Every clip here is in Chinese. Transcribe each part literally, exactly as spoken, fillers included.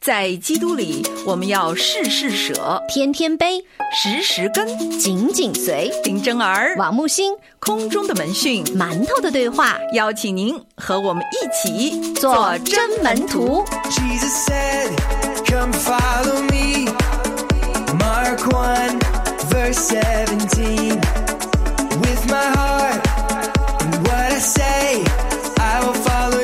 在基督里，我们要事事舍， 天天悲， 时时跟， 紧紧随。 林真儿、 王木星， 空中的门讯， 馒头的对话， 邀请您和我们一起做真门徒。 Jesus said, come follow me. Mark one, verse seventeen. With my heart and what I say, I will follow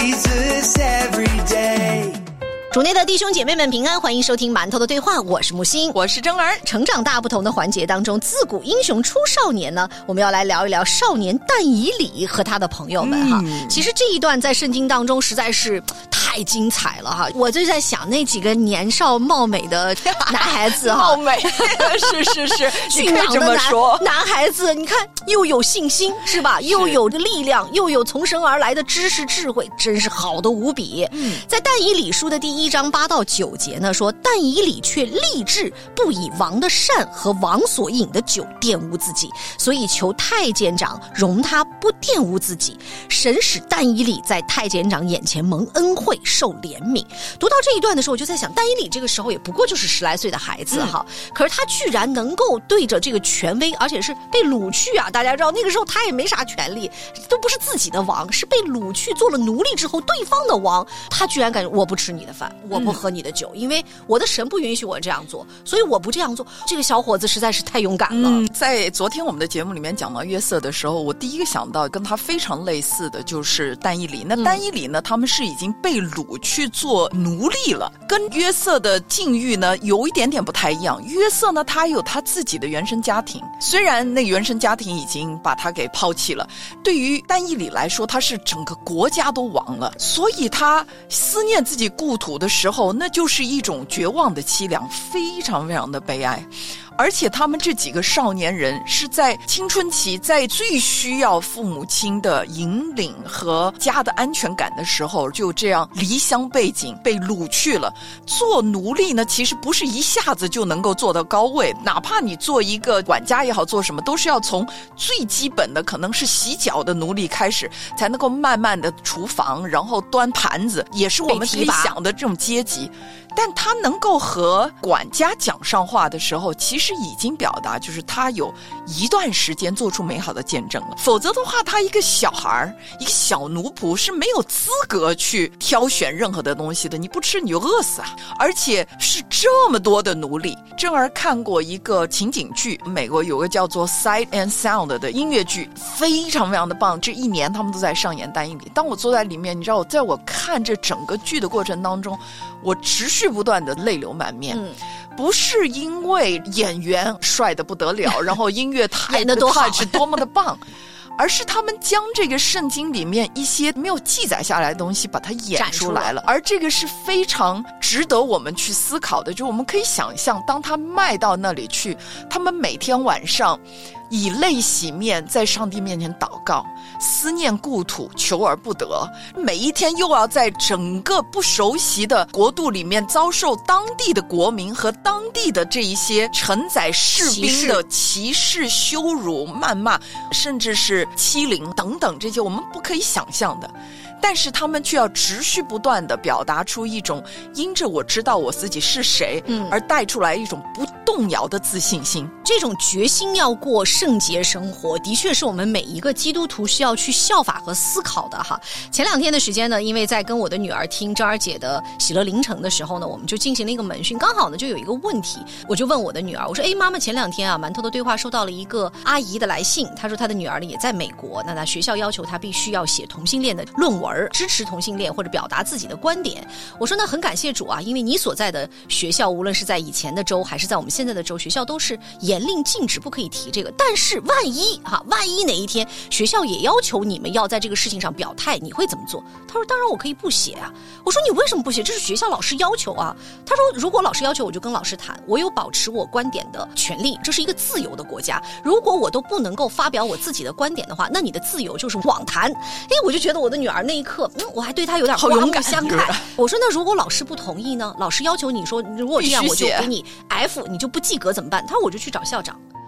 Jesus every day. 主内的弟兄姐妹们平安，欢迎收听馒头的对话，我是木星， 我是真儿。 成长大不同的环节当中，自古英雄出少年呢，我们要来聊一聊少年但以理和他的朋友们哈、嗯。其实这一段在圣经当中实在是太精彩了哈，我就在想那几个年少貌美的男孩子哈， 貌美是是是， 俊朗的男男孩子，你看又有信心是吧？又有力量，又有从神而来的知识智慧，真是好的无比。嗯，在但以理书的第一章八到九节呢，说但以理却立志不以王的膳和王所饮的酒玷污自己，所以求太监长容他不玷污自己。神使但以理在太监长眼前蒙恩惠，受怜悯。读到这一段的时候，我就在想，但以理这个时候也不过就是十来岁的孩子哈、嗯，可是他居然能够对着这个权威，而且是被掳去啊！大家知道那个时候他也没啥权利，都不是自己的王，是被掳去做了奴隶之后对方的王，他居然感觉我不吃你的饭，我不喝你的酒、嗯、因为我的神不允许我这样做，所以我不这样做。这个小伙子实在是太勇敢了、 嗯、在昨天我们的节目里面讲到约瑟的时候，我第一个想到跟他非常类似的就是但以理。那但以理呢、嗯、他们是已经被掳去做奴隶了，跟约瑟的境遇呢有一点点不太一样。约瑟呢他有他自己的原生家庭，虽然那原生家庭已经把他给抛弃了，对于但以理来说他是整个国家都亡了，所以他思念自己故土的时候，那就是一种绝望的凄凉，非常非常的悲哀。而且他们这几个少年人是在青春期，在最需要父母亲的引领和家的安全感的时候，就这样离乡背井被掳去了。做奴隶呢，其实不是一下子就能够做到高位，哪怕你做一个管家也好，做什么都是要从最基本的可能是洗脚的奴隶开始，才能够慢慢的厨房，然后端盘子，也是我们可以想的这种阶级。但他能够和管家讲上话的时候，其实已经表达就是他有一段时间做出美好的见证了。否则的话，他一个小孩一个小奴仆是没有资格去挑选任何的东西的，你不吃你就饿死啊！而且是这么多的奴隶。正儿看过一个情景剧，美国有个叫做 Sight and Sound 的音乐剧，非常非常的棒。这一年他们都在上演但以理。当我坐在里面，你知道我在我看这整个剧的过程当中，我持续不断的泪流满面、嗯、不是因为演员帅得不得了然后音乐太演得多好是多么的棒而是他们将这个圣经里面一些没有记载下来的东西把它演出来了，而这个是非常值得我们去思考的。就我们可以想象，当他卖到那里去，他们每天晚上以泪洗面，在上帝面前祷告，思念故土，求而不得，每一天又要在整个不熟悉的国度里面遭受当地的国民和当地的这一些承载士兵的歧视、羞辱、谩骂，甚至是欺凌等等，这些我们不可以想象的。但是他们却要持续不断地表达出一种因着我知道我自己是谁、嗯、而带出来一种不动摇的自信心。 这种决心要过圣洁生活，的确是我们每一个基督徒需要去效法和思考的哈。前两天的时间呢，因为在跟我的女儿听真儿姐的喜乐凌晨的时候呢，我们就进行了一个门训，刚好呢就有一个问题，我就问我的女儿，我说诶妈妈，前两天啊馒头的对话收到了一个阿姨的来信，她说她的女儿呢也在美国，那她学校要求她必须要写同性恋的论文，支持同性恋或者表达自己的观点。我说呢很感谢主啊，因为你所在的学校无论是在以前的州还是在我们现在的州，学校都是严令禁止不可以提这个，但是万一哈，万一哪一天学校也要求你们要在这个事情上表态，你会怎么做？他说当然我可以不写啊。我说你为什么不写？这是学校老师要求啊。他说如果老师要求我就跟老师谈，我有保持我观点的权利，这是一个自由的国家，如果我都不能够发表我自己的观点的话，那你的自由就是妄谈。诶，我就觉得我的女儿那一刻、嗯、我还对她有点刮目相看。我说那如果老师不同意呢？老师要求你说如果这样我就给你 F， 你就不及格怎么办？他说我就去找校长。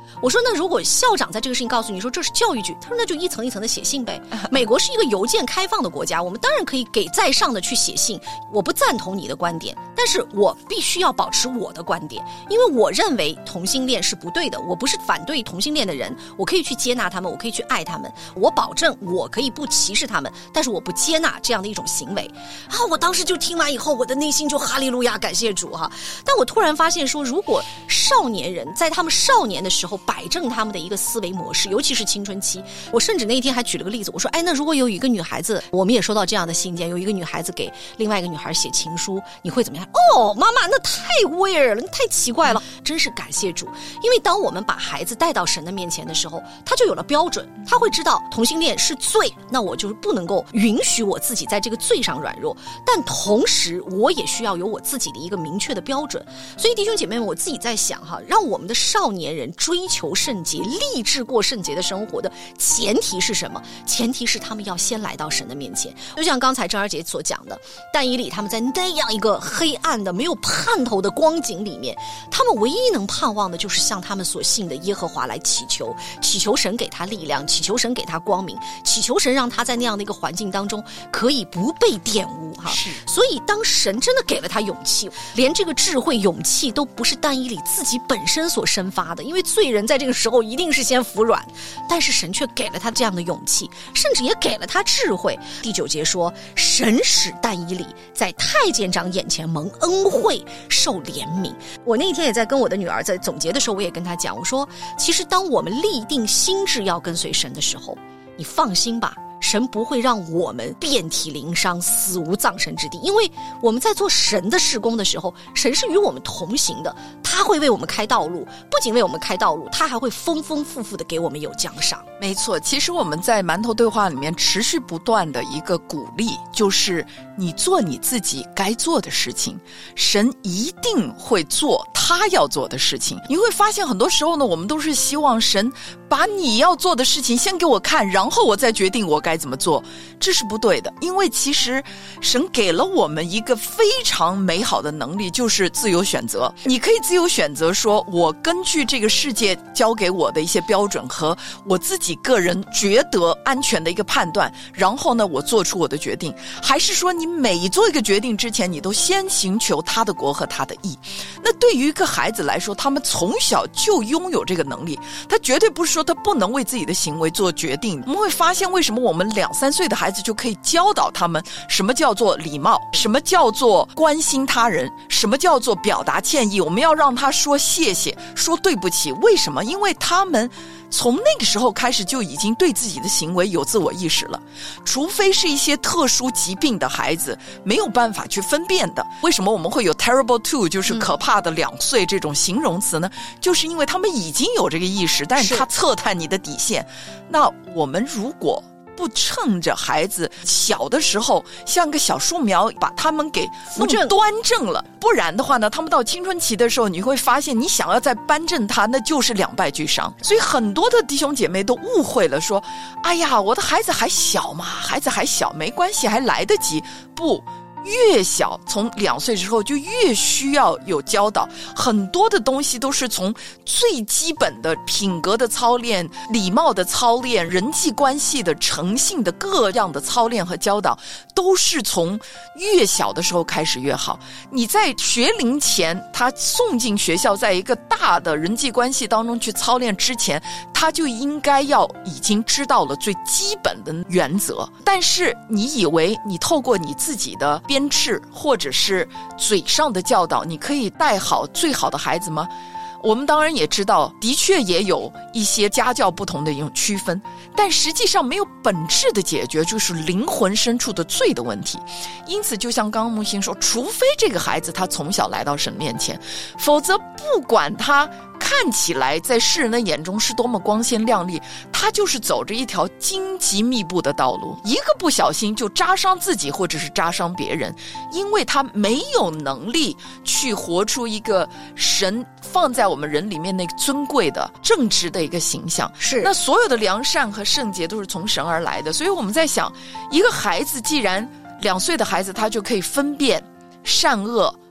我说那如果校长在这个事情告诉你说这是教育局，他说那就一层一层的写信呗。美国是一个邮件开放的国家，我们当然可以给在上的去写信，我不赞同你的观点，但是我必须要保持我的观点，因为我认为同性恋是不对的，我不是反对同性恋的人，我可以去接纳他们，我可以去爱他们，我保证我可以不歧视他们，但是我不接纳这样的一种行为啊！我当时就听完以后，我的内心就哈利路亚，感谢主哈！但我突然发现说，如果少年人在他们少年的时候摆正他们的一个思维模式，尤其是青春期，我甚至那一天还举了个例子，我说，哎，那如果有一个女孩子，我们也收到这样的信件，有一个女孩子给另外一个女孩写情书，你会怎么样？哦，妈妈，那太 weird 了，那太奇怪了，真是感谢主，因为当我们把孩子带到神的面前的时候，他就有了标准，他会知道同性恋是罪，那我就是不能够允许我自己在这个罪上软弱，但同时我也需要有我自己的一个明确的标准。所以弟兄姐妹们，我自己在想哈，让我们的少年人追求圣洁，立志过圣洁的生活的前提是什么？前提是他们要先来到神的面前。就像刚才郑儿姐所讲的，但以理他们在那样一个黑暗的没有盼头的光景里面，他们唯一能盼望的就是向他们所信的耶和华来祈求，祈求神给他力量，祈求神给他光明，祈求神让他在那样的一个环境当中可以不被玷污哈。 是， 所以当神真的给了他勇气，连这个智慧勇气都不是但以理自己本身所生发的，因为罪人在这个时候一定是先服软，但是神却给了他这样的勇气，甚至也给了他智慧。第九节说，神使但以理在太监长眼前蒙恩惠，受怜悯。我那一天也在跟我的女儿在总结的时候，我也跟她讲，我说其实当我们立定心志要跟随神的时候，你放心吧，神不会让我们遍体鳞伤，死无葬身之地，因为我们在做神的事工的时候，神是与我们同行的，他会为我们开道路，不仅为我们开道路，他还会丰丰富富的给我们有奖赏。 没错，其实我们在馒头对话里面持续不断的一个鼓励，就是你做你自己该做的事情，神一定会做他要做的事情。你会发现很多时候呢，我们都是希望神把你要做的事情先给我看，然后我再决定我该怎么做，这是不对的。因为其实神给了我们一个非常美好的能力，就是自由选择。你可以自由选择说，我根据这个世界交给我的一些标准和我自己个人觉得安全的一个判断，然后呢我做出我的决定，还是说你每做一个决定之前，你都先寻求他的国和他的义。那对于一个孩子来说，他们从小就拥有这个能力，他绝对不是说他不能为自己的行为做决定。我们会发现为什么我们两三岁的孩子就可以教导他们什么叫做礼貌，什么叫做关心他人，什么叫做表达歉意，我们要让他说谢谢，说对不起。为什么？因为他们从那个时候开始就已经对自己的行为有自我意识了。除非是一些特殊疾病的孩子没有办法去分辨的。为什么我们会有 terrible two 就是可怕的两岁这种形容词呢？嗯、就是因为他们已经有这个意识，但是他测探你的底线。那我们如果不趁着孩子小的时候像个小树苗把他们给弄端正了，不然的话呢，他们到青春期的时候，你会发现你想要再扳正他，那就是两败俱伤。所以很多的弟兄姐妹都误会了，说哎呀，我的孩子还小嘛，孩子还小没关系，还来得及。不，越小从两岁之后就越需要有教导，很多的东西都是从最基本的品格的操练、礼貌的操练、人际关系的诚信的各样的操练和教导，都是从越小的时候开始越好。你在学龄前他送进学校，在一个大的人际关系当中去操练之前，他就应该要已经知道了最基本的原则。但是你以为你透过你自己的编制或者是嘴上的教导，你可以带好最好的孩子吗？我们当然也知道，的确也有一些家教不同的一种区分，但实际上没有本质的解决就是灵魂深处的罪的问题。因此就像刚刚木星说，除非这个孩子他从小来到神面前，否则不管他看起来在世人的眼中是多么光鲜亮丽，他就是走着一条荆棘密布的道路，一个不小心就扎伤自己或者是扎伤别人，因为他没有能力去活出一个神放在我们人里面那个尊贵的正直的一个形象。 是， 那所有的良善和圣洁都是从神而来的。所以我们在想，一个孩子既然两岁的孩子他就可以分辨善恶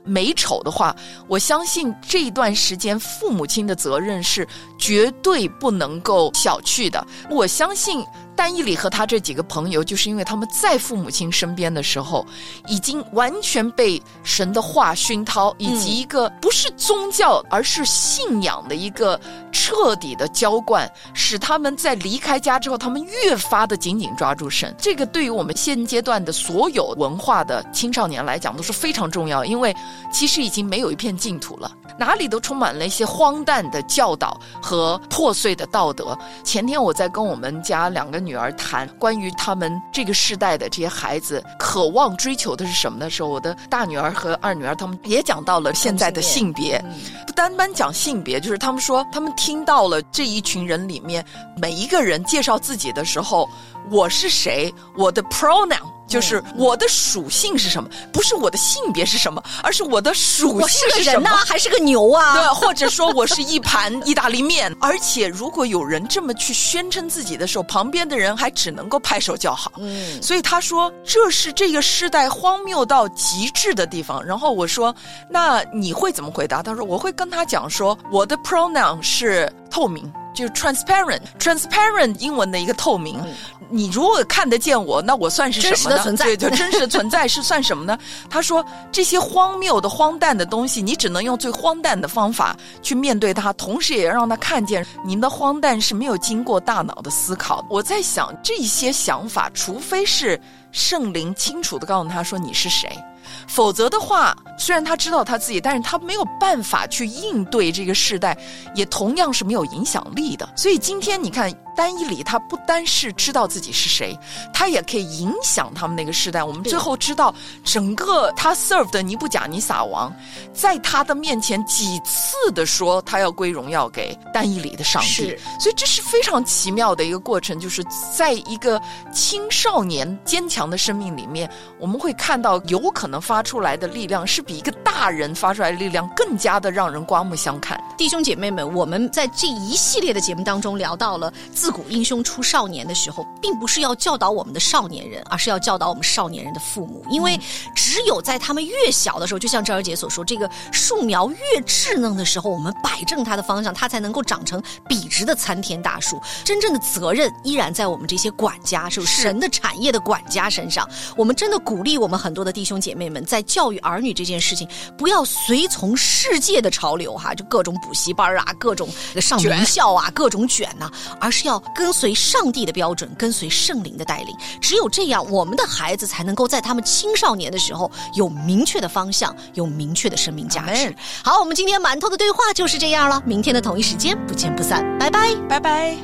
美丑的话，我相信这一段时间父母亲的责任是绝对不能够小觑的。我相信但以理和他这几个朋友，就是因为他们在父母亲身边的时候已经完全被神的话熏陶，以及一个不是宗教而是信仰的一个彻底的浇灌，使他们在离开家之后，他们越发的紧紧抓住神。这个对于我们现阶段的所有文化的青少年来讲都是非常重要，因为其实已经没有一片净土了，哪里都充满了一些荒诞的教导和破碎的道德。前天我在跟我们家两个女儿谈关于他们这个世代的这些孩子渴望追求的是什么的时候，我的大女儿和二女儿他们也讲到了现在的性别，不单单讲性别，就是他们说他们听到了这一群人里面每一个人介绍自己的时候，我是谁，我的 pronoun就是我的属性是什么，不是我的性别是什么，而是我的属性是什么。 我是个人呐、啊，还是个牛啊？ 对，或者说我是一盘意大利面。而且如果有人这么去宣称自己的时候，旁边的人还只能够拍手叫好。嗯，所以他说这是这个时代荒谬到极致的地方。然后我说那你会怎么回答？他说我会跟他讲说我的 pronoun 是透明，就是 transparent transparent 英文的一个透明、嗯、你如果看得见我，那我算是什么呢？真实的存在。对，就真实的存在是算什么呢？他说这些荒谬的荒诞的东西，你只能用最荒诞的方法去面对它，同时也让他看见您的荒诞是没有经过大脑的思考。我在想这些想法，除非是圣灵清楚地告诉他说你是谁，否则的话，虽然他知道他自己，但是他没有办法去应对这个世代，也同样是没有影响力的。所以今天你看但以理他不单是知道自己是谁，他也可以影响他们那个世代。我们最后知道整个他 serve 的尼布甲尼撒王在他的面前几次的说他要归荣耀给但以理的上帝，所以这是非常奇妙的一个过程，就是在一个青少年坚强的生命里面，我们会看到有可能发出来的力量是比一个大人发出来的力量更加的让人刮目相看。 弟兄姐妹们，我们在这一系列的节目当中聊到了自古英雄出少年的时候，并不是要教导我们的少年人，而是要教导我们少年人的父母。因为只有在他们越小的时候，就像赵二姐所说，这个树苗越稚嫩的时候，我们摆正它的方向，它才能够长成笔直的参天大树。真正的责任依然在我们这些管家，是神的产业的管家身上。我们真的鼓励我们很多的弟兄姐妹们，在教育儿女这件事情，不要随从世界的潮流哈，就各种补习班啊，各种上名校啊，各种卷啊，而是要跟随上帝的标准，跟随圣灵的带领。只有这样，我们的孩子才能够在他们青少年的时候有明确的方向，有明确的生命价值。好，我们今天馒头的对话就是这样了，明天的同一时间不见不散，拜拜拜拜。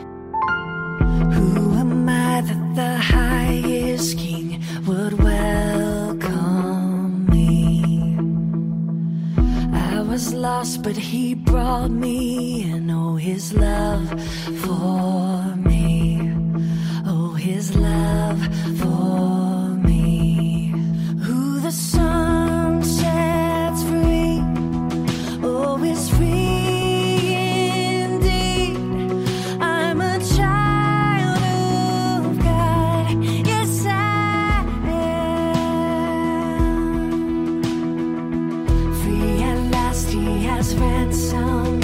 Who am I that the highest king would welcome me? I was lost but he brought me in. Oh, his love for me. Oh, his love for me. Who the sun sets free, oh, is free indeed. I'm a child of God, yes I am. Free at last, he has ransomed